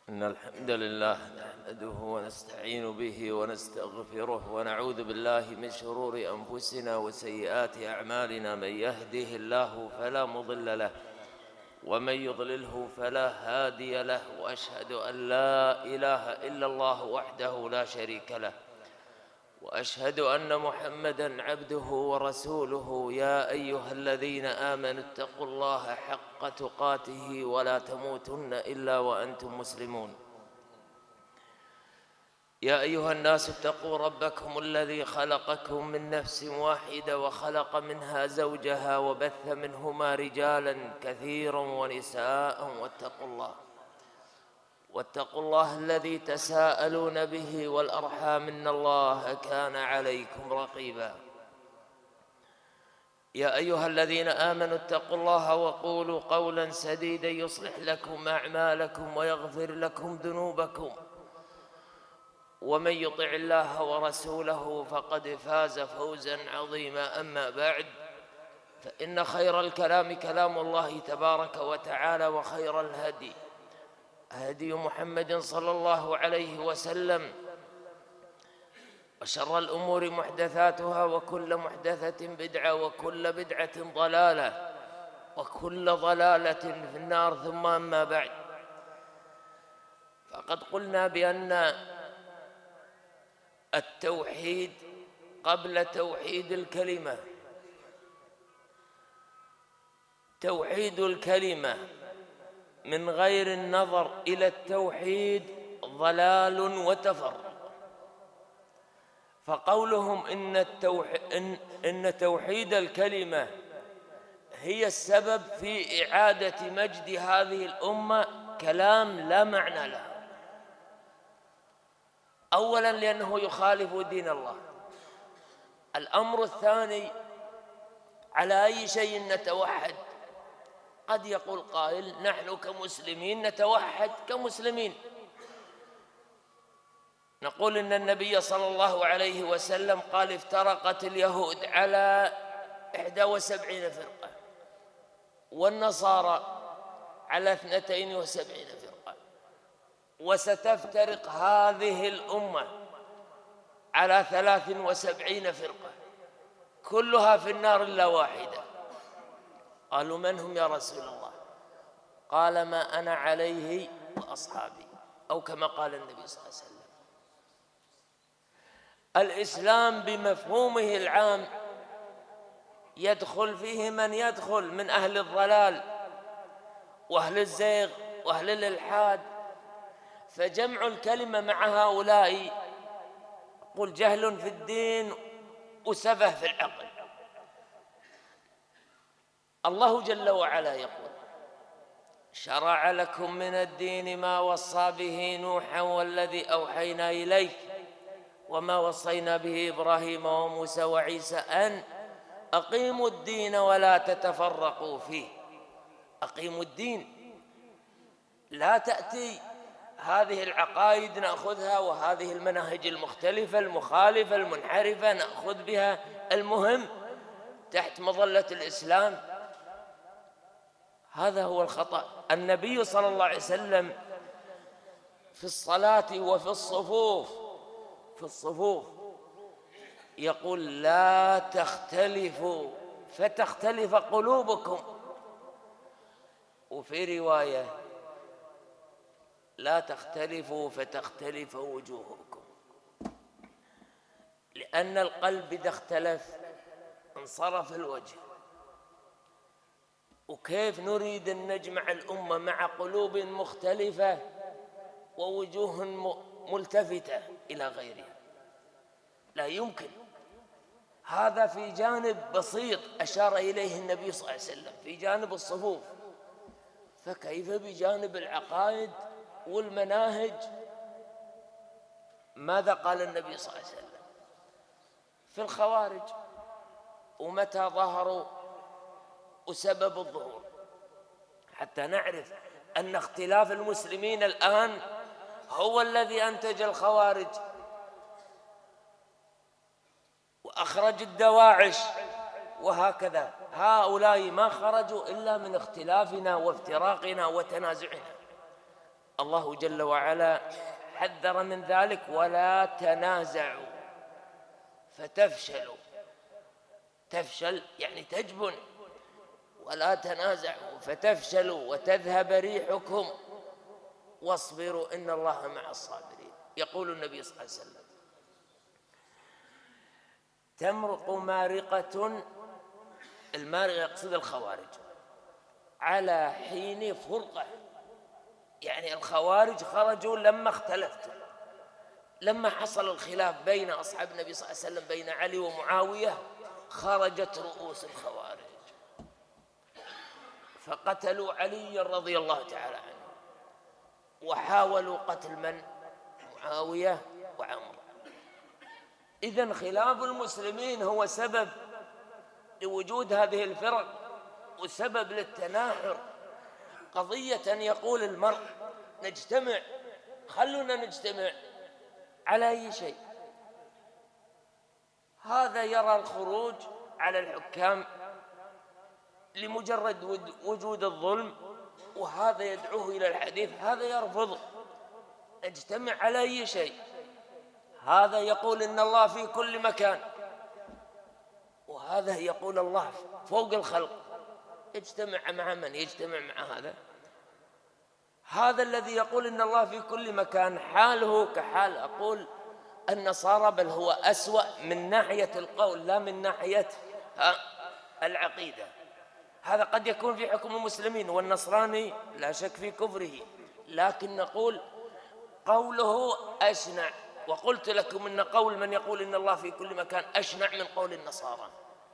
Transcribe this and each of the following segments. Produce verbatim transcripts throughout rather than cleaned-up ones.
إن الحمد لله نحمده ونستعين به ونستغفره ونعوذ بالله من شرور أنفسنا وسيئات أعمالنا. من يهده الله فلا مضل له ومن يضلله فلا هادي له، وأشهد أن لا إله إلا الله وحده لا شريك له، وأشهد أن محمدًا عبده ورسوله. يا أيها الذين آمنوا اتقوا الله حق تقاته ولا تموتن إلا وأنتم مسلمون. يا أيها الناس اتقوا ربكم الذي خلقكم من نفس واحدة وخلق منها زوجها وبث منهما رجالا كثيرا ونساء، واتقوا الله واتقوا الله الذي تساءلون به والأرحام إن الله كان عليكم رقيبا. يا أيها الذين آمنوا اتقوا الله وقولوا قولا سديدا يصلح لكم أعمالكم ويغفر لكم ذنوبكم، ومن يطع الله ورسوله فقد فاز فوزا عظيما. أما بعد، فإن خير الكلام كلام الله تبارك وتعالى، وخير الهدي هدي محمد صلى الله عليه وسلم، وشر الأمور محدثاتها، وكل محدثة بدعة، وكل بدعة ضلالة، وكل ضلالة في النار. ثم أما بعد، فقد قلنا بأن التوحيد قبل توحيد الكلمة، توحيد الكلمة من غير النظر إلى التوحيد ضلال وتفرق. فقولهم إن, التوحيد إن, إن توحيد الكلمة هي السبب في إعادة مجد هذه الأمة كلام لا معنى له. أولاً لأنه يخالف دين الله. الأمر الثاني، على أي شيء نتوحد؟ قد يقول قائل نحن كمسلمين نتوحد كمسلمين. نقول إن النبي صلى الله عليه وسلم قال افترقت اليهود على إحدى وسبعين فرقة، والنصارى على اثنتين وسبعين فرقة، وستفترق هذه الأمة على ثلاث وسبعين فرقة، كلها في النار إلا واحدة. قالوا من هم يا رسول الله؟ قال ما أنا عليه وأصحابي، أو كما قال النبي صلى الله عليه وسلم. الإسلام بمفهومه العام يدخل فيه من يدخل من أهل الضلال وأهل الزيغ وأهل الإلحاد، فجمع الكلمة مع هؤلاء قل جهل في الدين وسفه في العقل. الله جل وعلا يقول شرع لكم من الدين ما وصى به نوحا والذي أوحينا إليك وما وصينا به إبراهيم وموسى وعيسى أن أقيموا الدين ولا تتفرقوا فيه. أقيموا الدين، لا تأتي هذه العقائد نأخذها وهذه المناهج المختلفة المخالفة المنحرفة نأخذ بها، المهم تحت مظلة الإسلام. هذا هو الخطأ. النبي صلى الله عليه وسلم في الصلاة وفي الصفوف في الصفوف يقول لا تختلفوا فتختلف قلوبكم، وفي رواية لا تختلفوا فتختلف وجوهكم، لأن القلب إذا اختلف انصرف الوجه. وكيف نريد أن نجمع الأمة مع قلوب مختلفة ووجوه ملتفتة إلى غيرها؟ لا يمكن. هذا في جانب بسيط أشار إليه النبي صلى الله عليه وسلم في جانب الصفوف، فكيف بجانب العقائد والمناهج؟ ماذا قال النبي صلى الله عليه وسلم في الخوارج ومتى ظهروا وسبب الظهور، حتى نعرف أن اختلاف المسلمين الآن هو الذي أنتج الخوارج وأخرج الدواعش، وهكذا هؤلاء ما خرجوا إلا من اختلافنا وافتراقنا وتنازعنا. الله جل وعلا حذر من ذلك: ولا تنازعوا فتفشلوا. تفشل يعني تجبن. ولا تنازعوا فتفشلوا وتذهب ريحكم واصبروا إن الله مع الصابرين. يقول النبي صلى الله عليه وسلم: تمرق مارقة، المارقة يقصد الخوارج، على حين فرقة، يعني الخوارج خرجوا لما اختلفتم، لما حصل الخلاف بين أصحاب النبي صلى الله عليه وسلم بين علي ومعاوية خرجت رؤوس الخوارج فقتلوا علي رضي الله تعالى عنه، وحاولوا قتل من؟ معاوية وعمر. إذن خلاف المسلمين هو سبب لوجود هذه الفرق وسبب للتناحر. قضية يقول المرء نجتمع، خلونا نجتمع على أي شيء. هذا يرى الخروج على الحكام لمجرد وجود الظلم، وهذا يدعوه إلى الحديث، هذا يرفض. نجتمع على أي شيء. هذا يقول إن الله في كل مكان، وهذا يقول الله فوق الخلق. يجتمع مع من؟ يجتمع مع هذا. هذا الذي يقول إن الله في كل مكان حاله كحال أقول النصارى، بل هو أسوأ من ناحية القول لا من ناحية العقيدة. هذا قد يكون في حكم المسلمين، والنصراني لا شك في كفره، لكن نقول قوله أشنع. وقلت لكم إن قول من يقول إن الله في كل مكان أشنع من قول النصارى.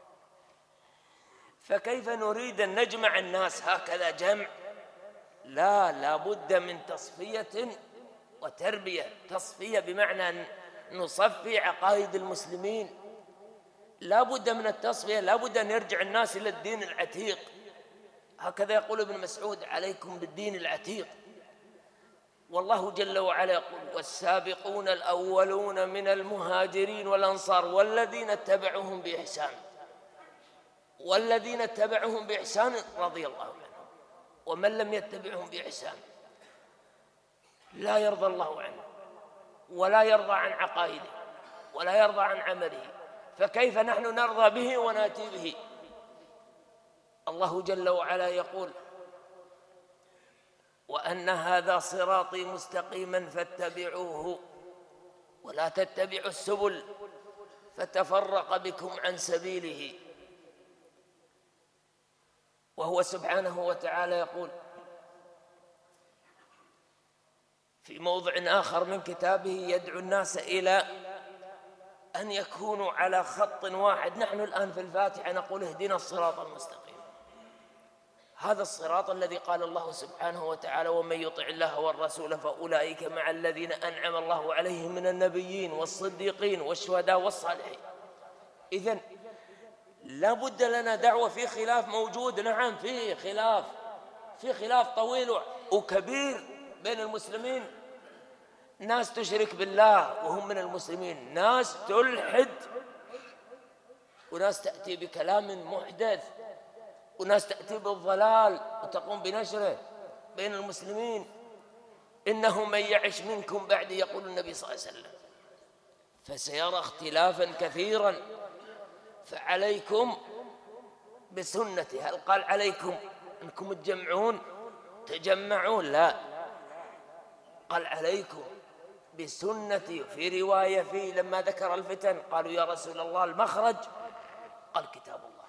فكيف نريد أن نجمع الناس هكذا جمع؟ لا، لا بد من تصفية وتربية. تصفية بمعنى أن نصفي عقائد المسلمين. لا بد من التصفية، لا بد أن يرجع الناس إلى الدين العتيق. هكذا يقول ابن مسعود: عليكم بالدين العتيق. والله جل وعلا يقول: والسابقون الأولون من المهاجرين والأنصار والذين اتبعوهم بإحسان. والذين اتبعوهم بإحسان رضي الله عنهم، ومن لم يتبعهم بإحسان لا يرضى الله عنه، ولا يرضى عن عقائده، ولا يرضى عن عمله. فكيف نحن نرضى به وناتي به؟ الله جل وعلا يقول: وأن هذا صراطي مستقيما فاتبعوه ولا تتبعوا السبل فتفرق بكم عن سبيله. وهو سبحانه وتعالى يقول في موضع آخر من كتابه: يدعو الناس إلى أن يكونوا على خط واحد. نحن الآن في الفاتحة نقول: اهدنا الصراط المستقيم. هذا الصراط الذي قال الله سبحانه وتعالى: ومن يطع الله والرسول فأولئك مع الذين أنعم الله عليهم من النبيين والصديقين والشهداء والصالحين. إذن لا بد لنا دعوة. في خلاف موجود، نعم في خلاف، في خلاف طويل وكبير بين المسلمين. ناس تشرك بالله وهم من المسلمين، ناس تلحد، وناس تأتي بكلام محدث، وناس تأتي بالضلال وتقوم بنشره بين المسلمين. إنه من يعش منكم بعد، يقول النبي صلى الله عليه وسلم، فسيرى اختلافا كثيرا، فعليكم بسنتي. هل قال عليكم أنكم تجمعون تجمعون؟ لا، قال عليكم بسنتي. في رواية فيه لما ذكر الفتن قالوا: يا رسول الله المخرج؟ قال: كتاب الله.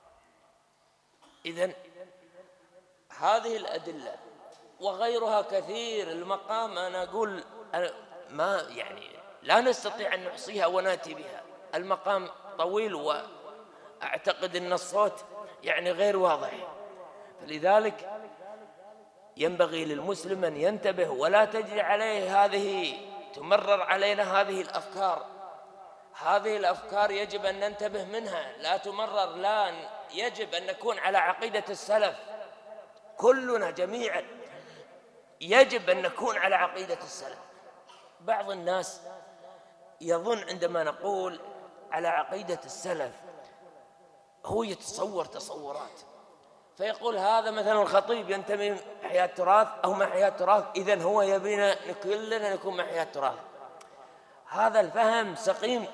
إذن هذه الأدلة وغيرها كثير. المقام أنا أقول ما يعني لا نستطيع أن نحصيها وناتي بها. المقام طويل، وأعتقد أن الصوت يعني غير واضح. فلذلك ينبغي للمسلم أن ينتبه، ولا تجري عليه هذه تمرر علينا هذه الأفكار. هذه الأفكار يجب أن ننتبه منها، لا تمرر. لا، يجب أن نكون على عقيدة السلف كلنا جميعا. يجب أن نكون على عقيدة السلف. بعض الناس يظن عندما نقول على عقيدة السلف هو يتصور تصورات، فيقول هذا مثلا الخطيب ينتمي من إحياء التراث أو من إحياء التراث، إذن هو يبينا كلنا نكون من إحياء التراث. هذا الفهم سقيم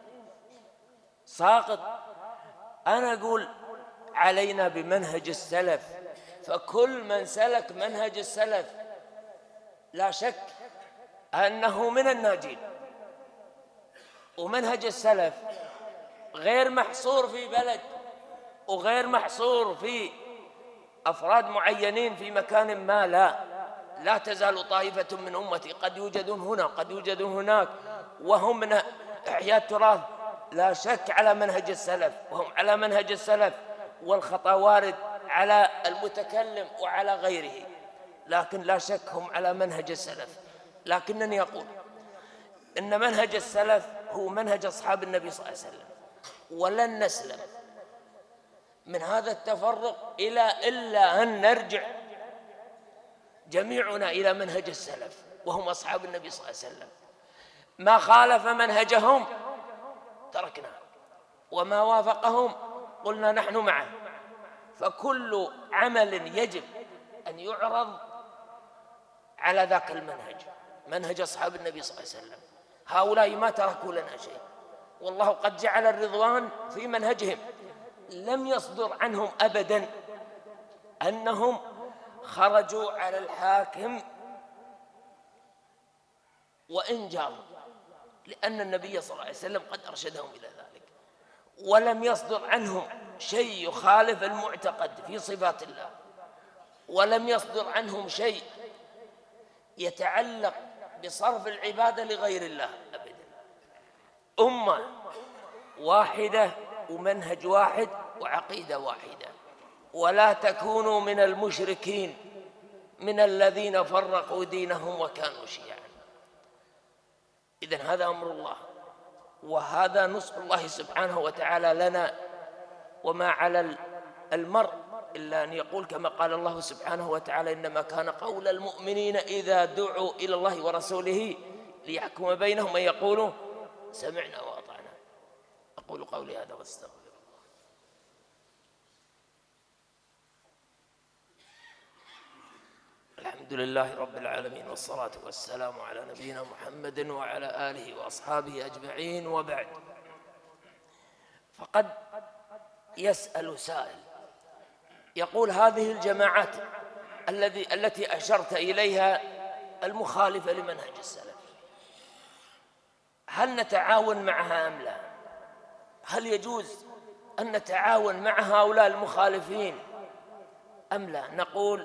ساقط. أنا أقول علينا بمنهج السلف، فكل من سلك منهج السلف لا شك أنه من الناجين. ومنهج السلف غير محصور في بلد وغير محصور في أفراد معينين في مكان ما، لا لا تزال طائفة من أمتي قد يوجدون هنا قد يوجدون هناك وهم من إحياء التراث، لا شك على منهج السلف، وهم على منهج السلف، والخطأ وارد على المتكلم وعلى غيره، لكن لا شك هم على منهج السلف. لكنني أقول إن منهج السلف هو منهج أصحاب النبي صلى الله عليه وسلم، ولن نسلم من هذا التفرق إلى إلا أن نرجع جميعنا إلى منهج السلف وهم أصحاب النبي صلى الله عليه وسلم. ما خالف منهجهم تركناه، وما وافقهم قلنا نحن معه. فكل عمل يجب أن يعرض على ذاك المنهج، منهج أصحاب النبي صلى الله عليه وسلم. هؤلاء ما تركوا لنا شيء، والله قد جعل الرضوان في منهجهم. لم يصدر عنهم أبدا أنهم خرجوا على الحاكم وإن جاروا، لأن النبي صلى الله عليه وسلم قد أرشدهم إلى ذلك. ولم يصدر عنهم شيء يخالف المعتقد في صفات الله، ولم يصدر عنهم شيء يتعلق بصرف العبادة لغير الله أبدا. أمة واحدة ومنهج واحد وعقيدة واحدة، ولا تكونوا من المشركين من الذين فرقوا دينهم وكانوا شيعا. إذن هذا أمر الله، وهذا نصح الله سبحانه وتعالى لنا. وما على المرء إلا أن يقول كما قال الله سبحانه وتعالى: إنما كان قول المؤمنين إذا دعوا إلى الله ورسوله ليحكم بينهم أن يقولوا سمعنا وأطعنا. أقول قولي هذا واستغفر الله. الحمد لله رب العالمين، والصلاة والسلام على نبينا محمد وعلى آله وأصحابه أجمعين، وبعد. فقد يسأل سائل يقول: هذه الجماعات الذي التي أشرت إليها المخالفة لمنهج السلف، هل نتعاون معها أم لا؟ هل يجوز أن نتعاون مع هؤلاء المخالفين أم لا؟ نقول: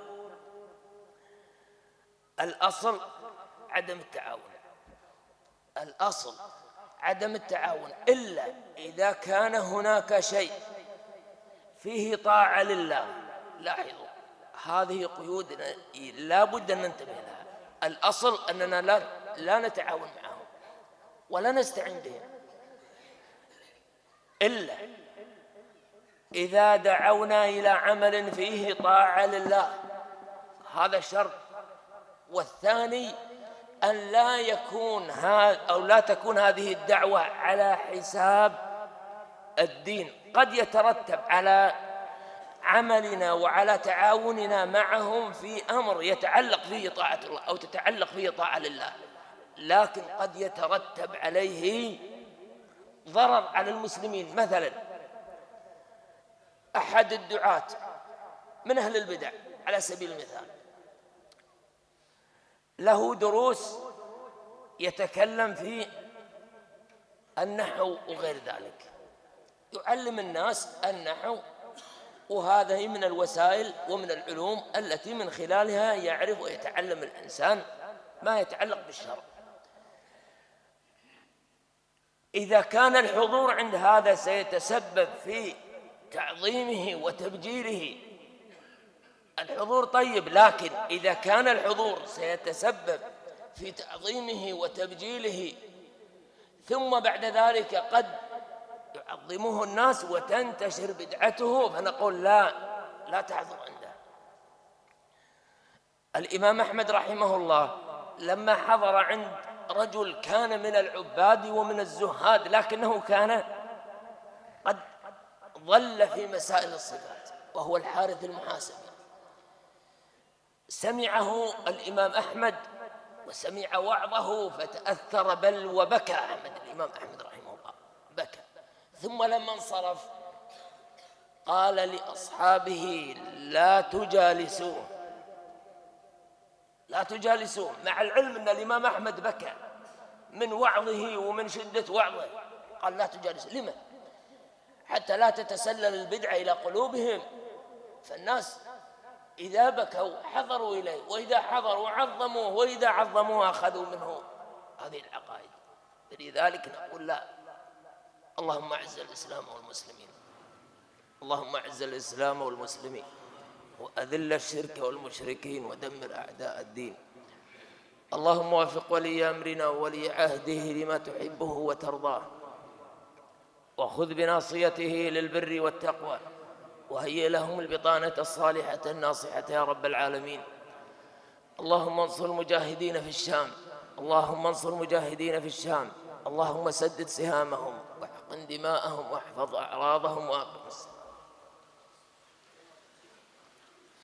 الأصل عدم التعاون، الأصل عدم التعاون، إلا إذا كان هناك شيء فيه طاعة لله. لاحظوا، هذه قيود لا بد أن ننتبه لها. الأصل أننا لا, لا نتعاون معهم ولا نستعين بهم، إلا إذا دعونا إلى عمل فيه طاعة لله، هذا شرط. والثاني أن لا يكون هذا أو لا تكون هذه الدعوة على حساب الدين. قد يترتب على عملنا وعلى تعاوننا معهم في أمر يتعلق فيه طاعة الله أو تتعلق فيه طاعة لله، لكن قد يترتب عليه ضرر على المسلمين. مثلا أحد الدعاة من أهل البدع على سبيل المثال له دروس يتكلم في النحو وغير ذلك، يعلم الناس النحو، وهذه من الوسائل ومن العلوم التي من خلالها يعرف ويتعلم الإنسان ما يتعلق بالشرع. إذا كان الحضور عند هذا سيتسبب في تعظيمه وتبجيله، الحضور طيب، لكن إذا كان الحضور سيتسبب في تعظيمه وتبجيله ثم بعد ذلك قد يعظمه الناس وتنتشر بدعته، فنقول لا لا تحضر عنده. الإمام أحمد رحمه الله لما حضر عند رجل كان من العباد ومن الزهاد، لكنه كان قد ضل في مسائل الصفات، وهو الحارث المحاسبي، سمعه الإمام أحمد وسمع وعظه فتأثر بل وبكى أحمد الإمام أحمد رحمه الله، بكى. ثم لما انصرف قال لأصحابه لا تجالسوه، لا تجالسوه، مع العلم أن الإمام أحمد بكى من وعظه ومن شدة وعظه، قال لا تجالسوه. لما؟ حتى لا تتسلل البدعة إلى قلوبهم، فالناس إذا بكوا حضروا إليه، وإذا حضروا عظموه، وإذا عظموه أخذوا منه هذه العقائد. فلذلك نقول لا، اللهم أعز الإسلام والمسلمين، اللهم أعز الإسلام والمسلمين وأذل الشرك والمشركين ودمر أعداء الدين. اللهم وفق ولي أمرنا وولي عهده لما تحبه وترضاه، وخذ بناصيته للبر والتقوى، وهيئ لهم البطانة الصالحة الناصحة يا رب العالمين. اللهم انصر المجاهدين في الشام، اللهم انصر المجاهدين في الشام، اللهم سدد سهامهم واحقن دماءهم واحفظ أعراضهم وأقم